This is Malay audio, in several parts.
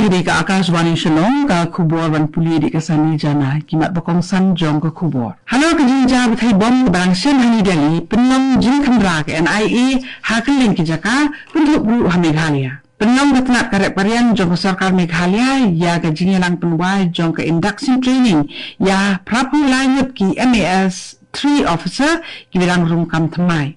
di ka Akashvani Shillong ka khubor ban puli di ka sani jana kimat bakong san jong ka khubor. Halo ka jinja bathai bom barang sen hani Delhi penlong jing khamra ka NIA hakeling ki jaka penduk bru ha Meghalaya. Penlong katnak karep parian jong ka sarkar Meghalaya ya ka jingelang penwai jong ka induction training ya prapu lanjut ki MAS 3 officer ki bilang rungkam thamai.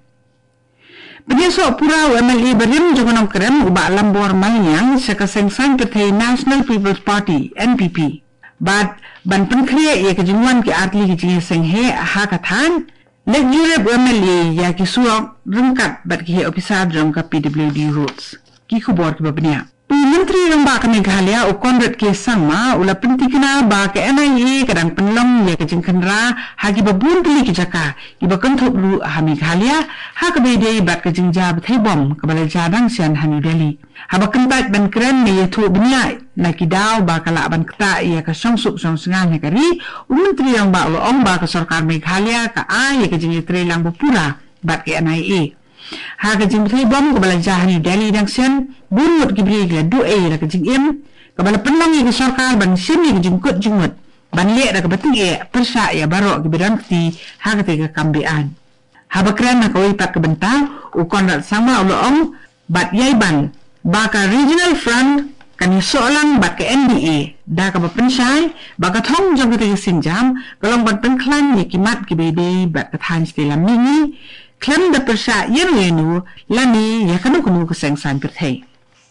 Penyesok pura MLA berim jogonong kerem ubak lambor maliang sekasengsan pertai National People's Party NPP. Ban penkriya ia kejumuan ki artli ki jinge senghe ha kathan lek jurep MLA ya ki suok rengkat bat ki he officer jong ka PWD roads. Ki khubor ki babnia. Menteri Ramba ka Meghalaya u Conrad K. Sangma ula pentikna ba ka NIA kadang penlong ya ka jingkandra hagi babun pili ki jaka iba kenthop lu ha Meghalaya ha ka bede bat ka jingja bathai bom ka bala jadang sian ha New Delhi ha ba kentat ban kren me yathu bnya na ki daw ba ka la ban kta ya ka songsuk songsengan ha kari menteri Ramba lu ong ba ka sarkar Meghalaya ka ya ka jingtre lang bupura bat ka NIA ha ka jing bathai bom ka bala jah New Delhi dang sian bunut gibri la du la ka jing im ka bala penlang ya ka sarkar ban sim ya ka jing kut jingmut ban le da ka bating persa ya barok gibran ti ha ka te ka kambian ha bakran na ka wi pak ka bentang u Conrad sama uloong bat yai ban ba ka regional front kan solang bat ka NDA da ka ba pensai ba ka thong jong ka te sinjam kalong ban penklan ya kimat ki bebe bat ka than stela mini klem da persa yenu lani ya kanu ka sengsan perthai.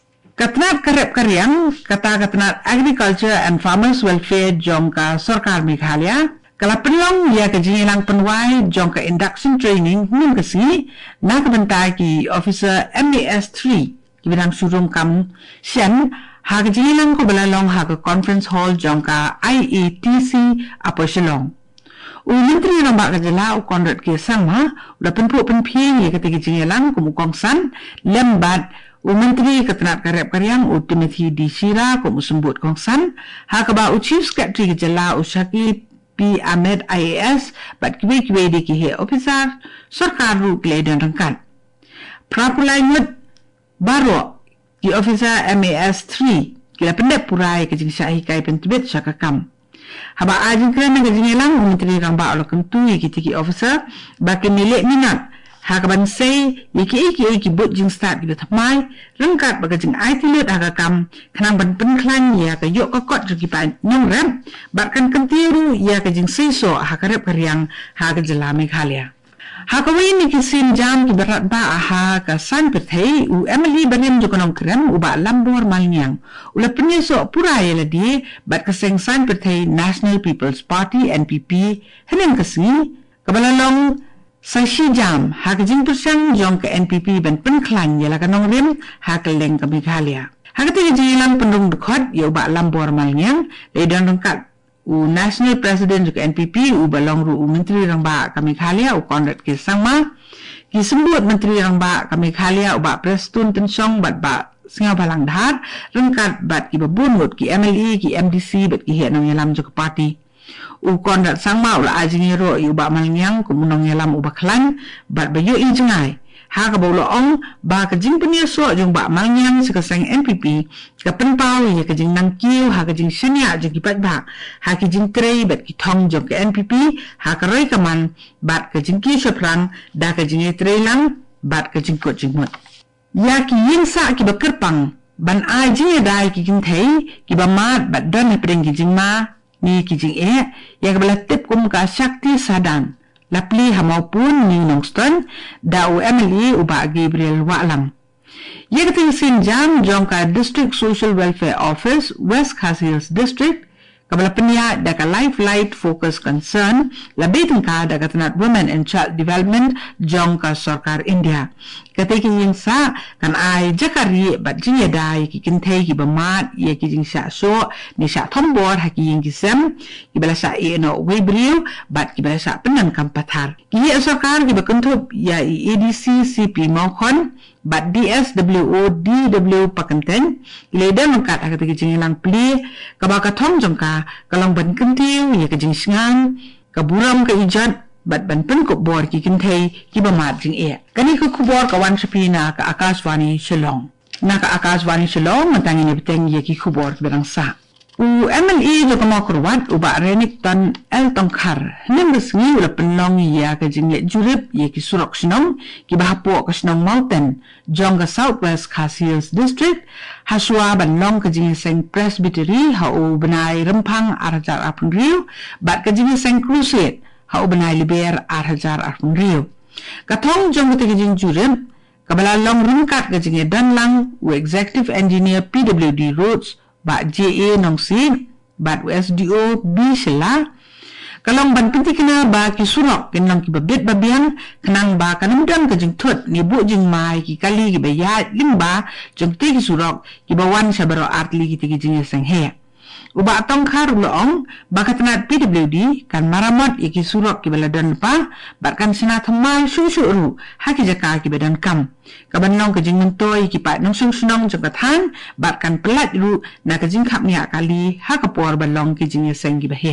Katnat karep karyang kata katnat agriculture and farmers welfare jong ka sarkar Meghalaya kala penlong ya ka jingilang penwai jong ka induction training nim kasi na ka bentai ki officer MAS 3 ki bidang surung kam sian ha ka jingilang ko balalong ha ka conference hall jong ka IATC apo Shillong. Menteri Ramba ka jala u Conrad K. Sangma ula penpu penping ya ka tigi jingilang kumukong san lembat Menteri Ketenat Karep Karyang Timothy D. Shira ko musembut kongsan ha ka ba Chief Secretary Jala Shakib P. Ahmed IAS bat kiwe di ki he officer sarkar ru kledan rangkat prapulai mut baro ki officer MAS 3 kila pendek purai ke jing syai kai pentibet syakakam ha ba ajin kren ke jing lang Menteri Ramba ula kentu ki tiki officer ba ke milik minat ha ka ban sei iki but jing start ki thamai rengkat baga jing ai tilut ha ka kam khanang ban penklan ya ka yok ka kot ki pa nyong ram bakkan kentiru ya ka jing seiso ha ka rep karyang ha ka jela Meghalaya ha ka wi ni ki sin jam ki berat ba ha ka san perthai u Emily barim jokonong krem u ba lambor malnyang ula penyeso pura ya ladi bat ka sengsan perthai National People's Party NPP henen kasni kabalalong Sashi jam ha ka jing persang jong ka NPP ban penklan ya la ka nong rim ha ka leng ka Meghalaya ha ka tigi jilang pendung dekhot ya ba lambor malnyang le dan rengkat u national president ka NPP u balong ru menteri Ramba ka Meghalaya u Conrad K. Sangma ki sembut menteri Ramba ka Meghalaya u ba prestun tensong bat ba singa balang dhat rengkat bat ki babunut ki MLA ki MDC bat ki he nong yalam jo ka party u Conrad Sangma ula ajingiro yu ba malnyang kumunong yalam u baklan bat bayo injengai ha ka bolo ong ba ka jing penyeso jong ba malnyang sekasang MPP ka penpau ya ka jing nangkiu ha ka jing senya jong ki patbak ha ki jing krei bat ki thong jong ka NPP ha ka roi kaman bat ka jing ki soprang da ka jing trei lang bat ka jing kot jing mot ya ki yin sa ki bakerpang ban aji dai ki jing thei ki ba mat bat don ne preng ki jing ma ni kijing yang kebelah tip kum ka Shakti Sadang lapli ha maupun ni Nongston da u MLA uba Gabriel Waklam ye keting sin jam jong ka District Social Welfare Office West Khasi District kebelah penia da ka Life Light Focus Concern labih tengka da ka Tenat Women and Child Development jong ka sarkar India ketika yang sa kan ai jakari bat jing dai ki kintei ki bamat ye ki jing sha so ni sha thombor ha ki yang ki sem ki bala sha no webriu bat ki bala sha penan kam pathar ki ye sarkar ki bakentup ya ADC CP Mokon bat DSWO DW Pakenten ledan mengkat ha ki jing lang pli ka ba ka thong jong ka kalong ban kentiu ye ki jing singan ka buram ka ijat bat ban pen ko bor ki kinthei ki ba mat jing kani ko khubor ka wan sapina ka Akashvani Shillong Naka Akashvani Shillong matang ini beteng yaki kubor berang sa. MLE jo kama kurwat uba renik tan el tongkar nembes ngi ula penlong ya ka jingle jurip ye ki surok snong ki bahapo ka snong mountain jonga southwest Khasias district haswa banlong ka jingle seng presbytery ha u benai rempang arhajar apun riu bat ka jingle seng crusade ha u benai liber arhajar apun riu katong jonga te ka jingle jurip kabala long ringkat ka jingle danlang u executive engineer PWD roads ba JA nong sin bat USDO B sila kalong ban pinti kena ba ki surok kenang ki babet babian kenang ba kanamdam ka jing thut ni bu jing mai ki kali ki bayat limba jong te ki surok ki bawan sabaro artli ki jing seng he uba tongkhar ulong ba katanat PWD kan maramat iki surok ki baladan pa bat kan sina thamai su ru ha ki jaka ki badan kam kabanong ka jing mentoy ki pa nong sung sunong jabatan bat kan pelat ru na ka jing khap nia kali ha ka por balong ki jing seng ki bahe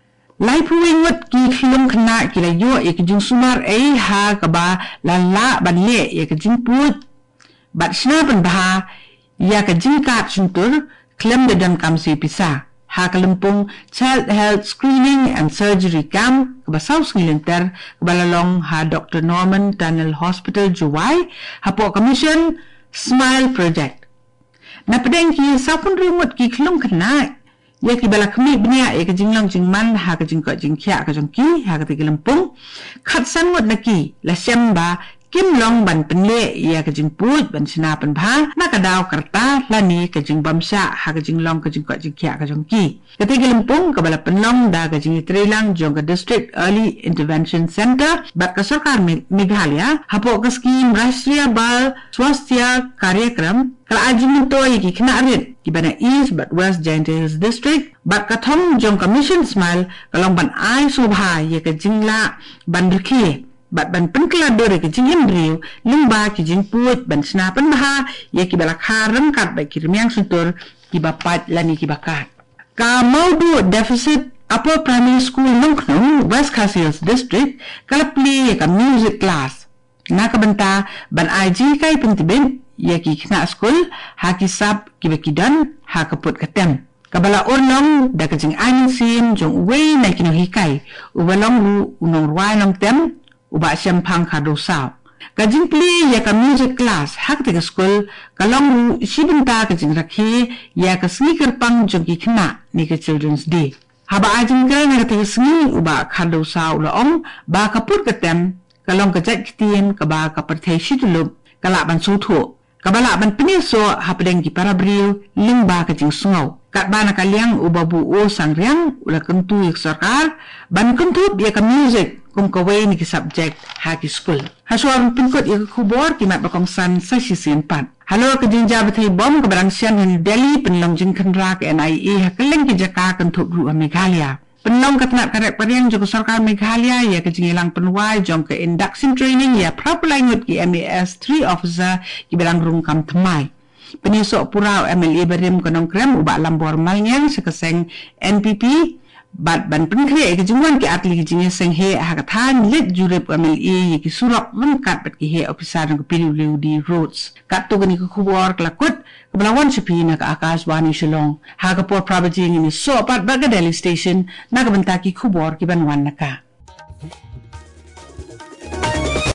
lai puing wat ki khilong khna ki la yo e ki jing sumar e ha ka ba la ban le e ka jing put bat sna ban ba ya ka jing ka suntur klem de dan kam si pisa ha kalempung child health screening and surgery camp ba South Ngilinter balalong ha Dr. Norman Tunnel Hospital Juwai ha po commission smile project na pedeng ki sapun rimut ki klung kena ya ki bala kami bnia e ka jinglong jingman ha ka jingko jingkhya ka jongki ha ka tigelempung khat sanwat naki la semba kim long ban penle ya ka jing put ban sina pan bha na ka daw karta lani ka jing bamsa ha ka jing long ka jing ko jing kya ka jong ki ka te gelimpung ka bala penlong da ka jing trilang jong ka district early intervention center ba ka sarkar Meghalaya ha po ka scheme Rashtriya Bal Swasthya Karyakram kala ajing to ki khna rit ki bana east but west Giant Hills district ba ka thong jong ka mission smile kalong ban ai subha ya ka jing la ban rikhi bat ban penkla dore ke jingin riu limba ki jing put ban sna pan baha ye ki bala kharang kat ba kirmiang suntur ki bapat lani ki bakat ka maudu deficit upper primary school nongknong West Khasias district kalapli ye ka music class na ka banta ban IG kai pentibin ye ki khna school ha ki sab ki bekidan ha ka put katem kabala ornong da ka jing aning sim jong wei na kino hikai ubalong lu unong ruai nong tem uba sempang kado sao kajing pli ya ka music class hak te school kalong ru sibinta ka jing rakhi ya ka sneaker pang jogi khna ni ka children's day haba ajing ka na te sni uba kado sao laong ba ka put ka tem kalong ka jat kitien ka ba ka parthai shitulup kala ban su tho kabala ban piniso hapdeng ki parabriu limba ka jing sungau kat bana kaliang ubabu o sangriang ula kentu yak sarkar ban kentu ya ka music kum kawai ni ki subject ha ki school haswar pinkot ya kubor ki mat bakong san sa sisin pat halo ka jinja bathai bom ka barang sian in Delhi penlong jing khandra ka NIA ha kaleng ki jaka kentu ru Meghalaya penlong ka tnat karek pariang joko sarkar Meghalaya ya ka jingilang penwai jong ka induction training ya prapalangut ki MAS 3 officer ki barang rung kam thamai penisok purau MLA berim konong krem ubak lambor malnyang sekeseng NPP bat ban penkre ke jungwan ke atli ke jinge seng he ha ka than lit jurep MLA ki surok lengkat bet ki he officer ng PWD roads kat tu ni ku kubor klakut kebelawan sepi na ka Akashvani Shillong ha ka por prabajing ni so pat baga Delhi station na ka bentaki kubor ki banwan na ka